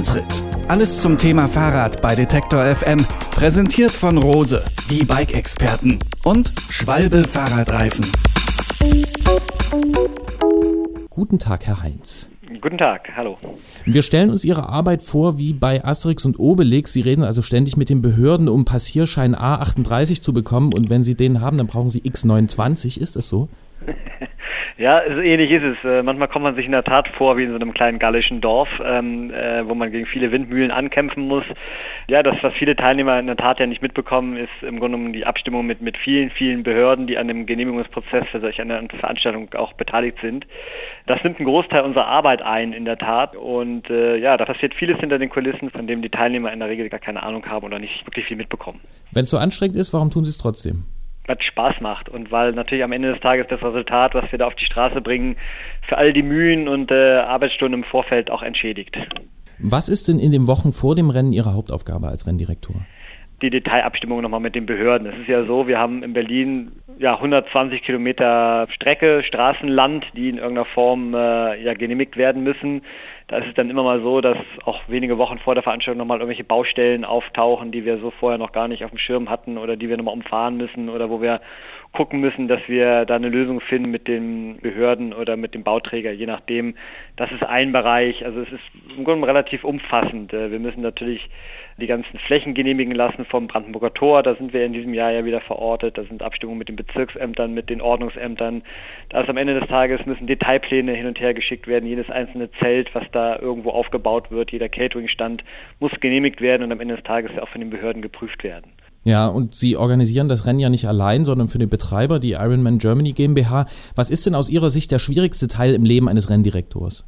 Antritt. Alles zum Thema Fahrrad bei Detektor FM. Präsentiert von Rose, die Bike-Experten und Schwalbe Fahrradreifen. Guten Tag, Herr Heinz. Guten Tag, hallo. Wir stellen uns Ihre Arbeit vor wie bei Asterix und Obelix. Sie reden also ständig mit den Behörden, um Passierschein A38 zu bekommen. Und wenn Sie den haben, dann brauchen Sie X29. Ist das so? Ja, so ähnlich ist es. Manchmal kommt man sich in der Tat vor wie in so einem kleinen gallischen Dorf, wo man gegen viele Windmühlen ankämpfen muss. Ja, das, was viele Teilnehmer in der Tat ja nicht mitbekommen, ist im Grunde genommen die Abstimmung mit vielen Behörden, die an dem Genehmigungsprozess für solch eine Veranstaltung auch beteiligt sind. Das nimmt einen Großteil unserer Arbeit ein, in der Tat. Und ja, da passiert vieles hinter den Kulissen, von dem die Teilnehmer in der Regel gar keine Ahnung haben oder nicht wirklich viel mitbekommen. Wenn es so anstrengend ist, warum tun Sie es trotzdem? Weil es Spaß macht und weil natürlich am Ende des Tages das Resultat, was wir da auf die Straße bringen, für all die Mühen und Arbeitsstunden im Vorfeld auch entschädigt. Was ist denn in den Wochen vor dem Rennen Ihre Hauptaufgabe als Renndirektor? Die Detailabstimmung nochmal mit den Behörden. Es ist ja so, wir haben in Berlin 120 Kilometer Strecke, Straßenland, die in irgendeiner Form genehmigt werden müssen. Da ist es dann immer mal so, dass auch wenige Wochen vor der Veranstaltung nochmal irgendwelche Baustellen auftauchen, die wir so vorher noch gar nicht auf dem Schirm hatten oder die wir nochmal umfahren müssen oder wo wir gucken müssen, dass wir da eine Lösung finden mit den Behörden oder mit dem Bauträger, je nachdem. Das ist ein Bereich, also es ist im Grunde relativ umfassend. Wir müssen natürlich die ganzen Flächen genehmigen lassen vom Brandenburger Tor, da sind wir in diesem Jahr ja wieder verortet, da sind Abstimmungen mit den Bezirksämtern, mit den Ordnungsämtern. Da ist am Ende des Tages müssen Detailpläne hin und her geschickt werden, jedes einzelne Zelt, was da irgendwo aufgebaut wird, jeder Cateringstand muss genehmigt werden und am Ende des Tages ja auch von den Behörden geprüft werden. Ja, und Sie organisieren das Rennen ja nicht allein, sondern für den Betreiber, die Ironman Germany GmbH. Was ist denn aus Ihrer Sicht der schwierigste Teil im Leben eines Renndirektors?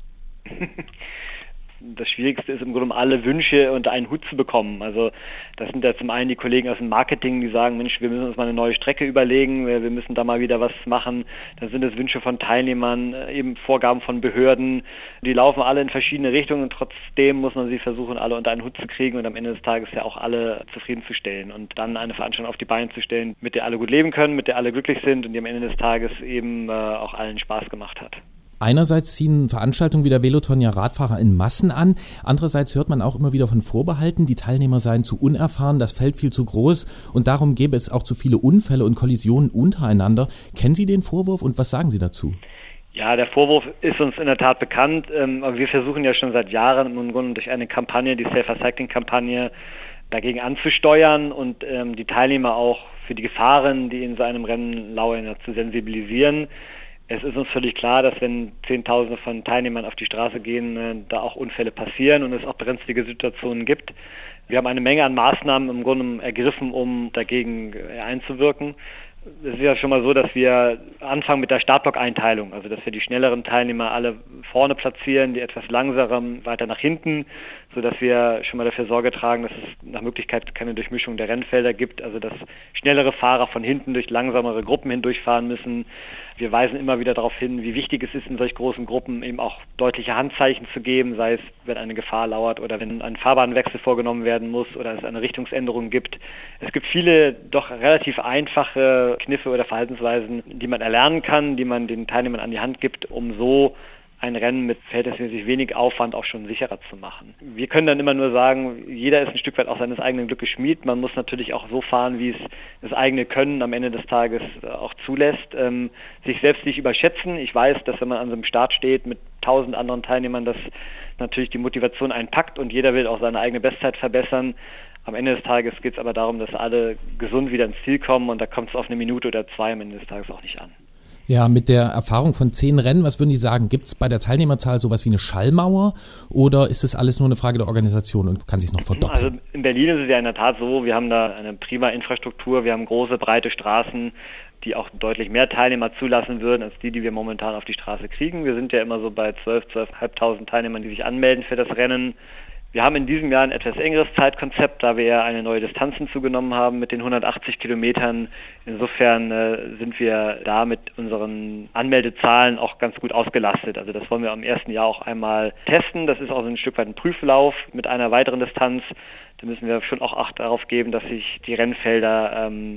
Das Schwierigste ist im Grunde alle Wünsche unter einen Hut zu bekommen. Also das sind ja zum einen die Kollegen aus dem Marketing, die sagen, Mensch, wir müssen uns mal eine neue Strecke überlegen, wir müssen da mal wieder was machen. Dann sind es Wünsche von Teilnehmern, eben Vorgaben von Behörden. Die laufen alle in verschiedene Richtungen und trotzdem muss man sie versuchen, alle unter einen Hut zu kriegen und am Ende des Tages ja auch alle zufriedenzustellen und dann eine Veranstaltung auf die Beine zu stellen, mit der alle gut leben können, mit der alle glücklich sind und die am Ende des Tages eben auch allen Spaß gemacht hat. Einerseits ziehen Veranstaltungen wie der Veloton ja Radfahrer in Massen an, andererseits hört man auch immer wieder von Vorbehalten, die Teilnehmer seien zu unerfahren, das Feld viel zu groß und darum gäbe es auch zu viele Unfälle und Kollisionen untereinander. Kennen Sie den Vorwurf und was sagen Sie dazu? Ja, der Vorwurf ist uns in der Tat bekannt, aber wir versuchen ja schon seit Jahren im Grunde durch eine Kampagne, die Safer Cycling-Kampagne, dagegen anzusteuern und die Teilnehmer auch für die Gefahren, die in so einem Rennen lauern, zu sensibilisieren. Es ist uns völlig klar, dass wenn Zehntausende von Teilnehmern auf die Straße gehen, da auch Unfälle passieren und es auch brenzlige Situationen gibt. Wir haben eine Menge an Maßnahmen im Grunde ergriffen, um dagegen einzuwirken. Es ist ja schon mal so, dass wir anfangen mit der Startblock-Einteilung, also dass wir die schnelleren Teilnehmer alle vorne platzieren, die etwas langsameren weiter nach hinten, sodass wir schon mal dafür Sorge tragen, dass es nach Möglichkeit keine Durchmischung der Rennfelder gibt, also dass schnellere Fahrer von hinten durch langsamere Gruppen hindurchfahren müssen. Wir weisen immer wieder darauf hin, wie wichtig es ist, in solch großen Gruppen eben auch deutliche Handzeichen zu geben, sei es, wenn eine Gefahr lauert oder wenn ein Fahrbahnwechsel vorgenommen werden muss oder es eine Richtungsänderung gibt. Es gibt viele doch relativ einfache Kniffe oder Verhaltensweisen, die man erlernen kann, die man den Teilnehmern an die Hand gibt, um so ein Rennen mit verhältnismäßig wenig Aufwand auch schon sicherer zu machen. Wir können dann immer nur sagen, jeder ist ein Stück weit auch seines eigenen Glückes Schmied. Man muss natürlich auch so fahren, wie es das eigene Können am Ende des Tages auch zulässt. Sich selbst nicht überschätzen. Ich weiß, dass wenn man an so einem Start steht mit 1000 anderen Teilnehmern, dass natürlich die Motivation einen packt und jeder will auch seine eigene Bestzeit verbessern. Am Ende des Tages geht es aber darum, dass alle gesund wieder ins Ziel kommen und da kommt es auf eine Minute oder zwei am Ende des Tages auch nicht an. Ja, mit der Erfahrung von 10 Rennen, was würden Sie sagen, gibt es bei der Teilnehmerzahl sowas wie eine Schallmauer oder ist das alles nur eine Frage der Organisation und kann sich noch verdoppeln? Also in Berlin ist es ja in der Tat so, wir haben da eine prima Infrastruktur, wir haben große, breite Straßen, die auch deutlich mehr Teilnehmer zulassen würden, als die wir momentan auf die Straße kriegen. Wir sind ja immer so bei 12.500 Teilnehmern, die sich anmelden für das Rennen. Wir haben in diesem Jahr ein etwas engeres Zeitkonzept, da wir ja eine neue Distanz hinzugenommen haben mit den 180 Kilometern. Insofern sind wir da mit unseren Anmeldezahlen auch ganz gut ausgelastet. Also das wollen wir im ersten Jahr auch einmal testen. Das ist auch so ein Stück weit ein Prüflauf mit einer weiteren Distanz. Da müssen wir schon auch Acht darauf geben, dass sich die Rennfelder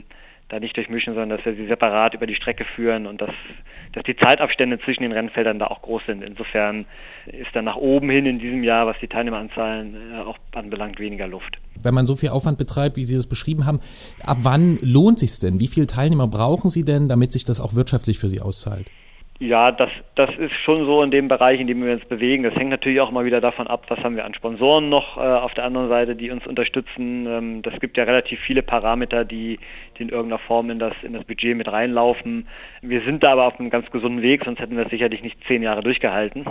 da nicht durchmischen, sondern dass wir sie separat über die Strecke führen und dass die Zeitabstände zwischen den Rennfeldern da auch groß sind. Insofern ist dann nach oben hin in diesem Jahr, was die Teilnehmeranzahlen auch anbelangt, weniger Luft. Wenn man so viel Aufwand betreibt, wie Sie das beschrieben haben, ab wann lohnt sich's denn? Wie viele Teilnehmer brauchen Sie denn, damit sich das auch wirtschaftlich für Sie auszahlt? Ja, das ist schon so in dem Bereich, in dem wir uns bewegen. Das hängt natürlich auch mal wieder davon ab, was haben wir an Sponsoren noch auf der anderen Seite, die uns unterstützen. Das gibt ja relativ viele Parameter, die in irgendeiner Form in das Budget mit reinlaufen. Wir sind da aber auf einem ganz gesunden Weg, sonst hätten wir es sicherlich nicht 10 Jahre durchgehalten.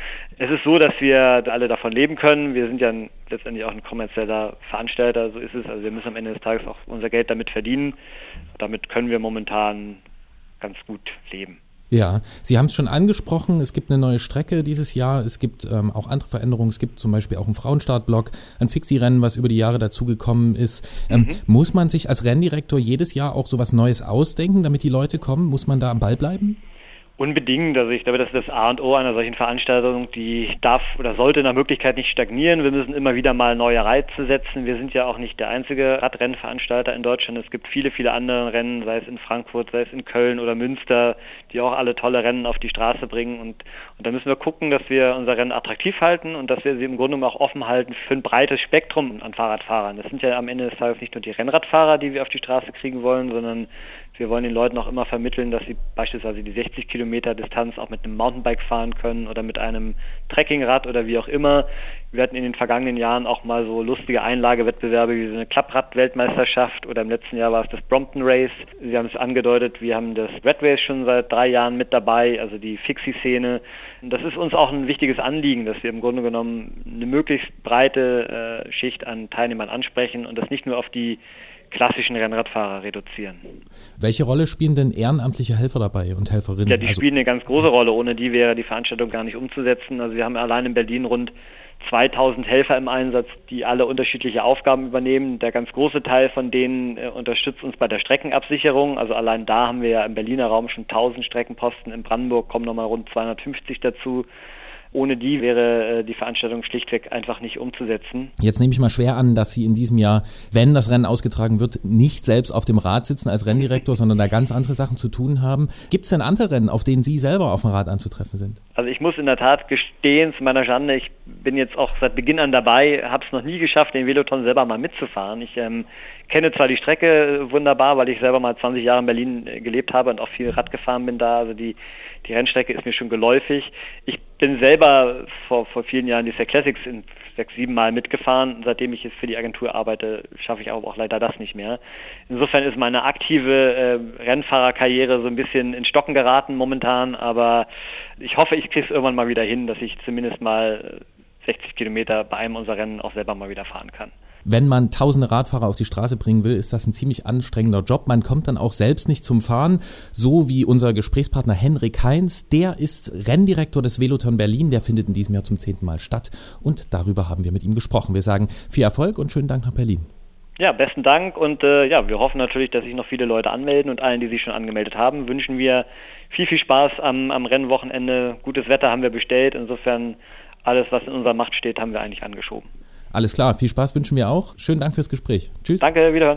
Es ist so, dass wir alle davon leben können. Wir sind ja letztendlich auch ein kommerzieller Veranstalter, so ist es. Also wir müssen am Ende des Tages auch unser Geld damit verdienen. Damit können wir momentan ganz gut leben. Ja, Sie haben es schon angesprochen, es gibt eine neue Strecke dieses Jahr, es gibt auch andere Veränderungen, es gibt zum Beispiel auch einen Frauenstartblock, ein Fixie-Rennen, was über die Jahre dazugekommen ist. Muss man sich als Renndirektor jedes Jahr auch sowas Neues ausdenken, damit die Leute kommen? Muss man da am Ball bleiben? Unbedingt. Also ich glaube, das ist das A und O einer solchen Veranstaltung, die darf oder sollte nach Möglichkeit nicht stagnieren. Wir müssen immer wieder mal neue Reize setzen. Wir sind ja auch nicht der einzige Radrennveranstalter in Deutschland. Es gibt viele, viele andere Rennen, sei es in Frankfurt, sei es in Köln oder Münster, die auch alle tolle Rennen auf die Straße bringen. Und da müssen wir gucken, dass wir unser Rennen attraktiv halten und dass wir sie im Grunde auch offen halten für ein breites Spektrum an Fahrradfahrern. Das sind ja am Ende des Tages nicht nur die Rennradfahrer, die wir auf die Straße kriegen wollen, sondern wir wollen den Leuten auch immer vermitteln, dass sie beispielsweise die 60 Kilometer Distanz auch mit einem Mountainbike fahren können oder mit einem Trekkingrad oder wie auch immer. Wir hatten in den vergangenen Jahren auch mal so lustige Einlagewettbewerbe wie so eine Klapprad-Weltmeisterschaft oder im letzten Jahr war es das Brompton Race. Sie haben es angedeutet, wir haben das Red Race schon seit 3 Jahren mit dabei, also die Fixie-Szene. Das ist uns auch ein wichtiges Anliegen, dass wir im Grunde genommen eine möglichst breite Schicht an Teilnehmern ansprechen und das nicht nur auf die klassischen Rennradfahrer reduzieren. Welche Rolle spielen denn ehrenamtliche Helfer dabei und Helferinnen? Ja, die spielen eine ganz große Rolle. Ohne die wäre die Veranstaltung gar nicht umzusetzen. Also wir haben allein in Berlin rund 2000 Helfer im Einsatz, die alle unterschiedliche Aufgaben übernehmen. Der ganz große Teil von denen unterstützt uns bei der Streckenabsicherung. Also allein da haben wir ja im Berliner Raum schon 1000 Streckenposten. In Brandenburg kommen nochmal rund 250 dazu. Ohne die wäre die Veranstaltung schlichtweg einfach nicht umzusetzen. Jetzt nehme ich mal schwer an, dass Sie in diesem Jahr, wenn das Rennen ausgetragen wird, nicht selbst auf dem Rad sitzen als Renndirektor, sondern da ganz andere Sachen zu tun haben. Gibt es denn andere Rennen, auf denen Sie selber auf dem Rad anzutreffen sind? Also ich muss in der Tat gestehen, zu meiner Schande, ich bin jetzt auch seit Beginn an dabei, habe es noch nie geschafft, den Veloton selber mal mitzufahren. Ich kenne zwar die Strecke wunderbar, weil ich selber mal 20 Jahre in Berlin gelebt habe und auch viel Rad gefahren bin da, also die Rennstrecke ist mir schon geläufig. Ich bin selber vor vielen Jahren die Sack Classics 6-7 Mal mitgefahren. Seitdem ich jetzt für die Agentur arbeite, schaffe ich auch leider das nicht mehr. Insofern ist meine aktive Rennfahrerkarriere so ein bisschen in Stocken geraten momentan, aber ich hoffe, ich kriege es irgendwann mal wieder hin, dass ich zumindest mal 60 Kilometer bei einem unserer Rennen auch selber mal wieder fahren kann. Wenn man tausende Radfahrer auf die Straße bringen will, ist das ein ziemlich anstrengender Job. Man kommt dann auch selbst nicht zum Fahren, so wie unser Gesprächspartner Henrik Heinz. Der ist Renndirektor des Veloton Berlin, der findet in diesem Jahr zum 10. Mal statt und darüber haben wir mit ihm gesprochen. Wir sagen viel Erfolg und schönen Dank nach Berlin. Ja, besten Dank und wir hoffen natürlich, dass sich noch viele Leute anmelden und allen, die sich schon angemeldet haben, wünschen wir viel Spaß am Rennwochenende. Gutes Wetter haben wir bestellt, insofern alles, was in unserer Macht steht, haben wir eigentlich angeschoben. Alles klar, viel Spaß wünschen wir auch. Schönen Dank fürs Gespräch. Tschüss. Danke, wiederhören.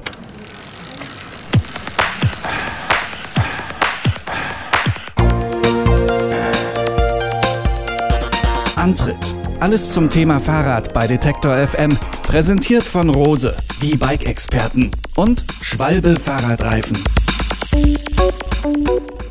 Antritt. Alles zum Thema Fahrrad bei Detektor FM. Präsentiert von Rose, die Bike-Experten und Schwalbe Fahrradreifen.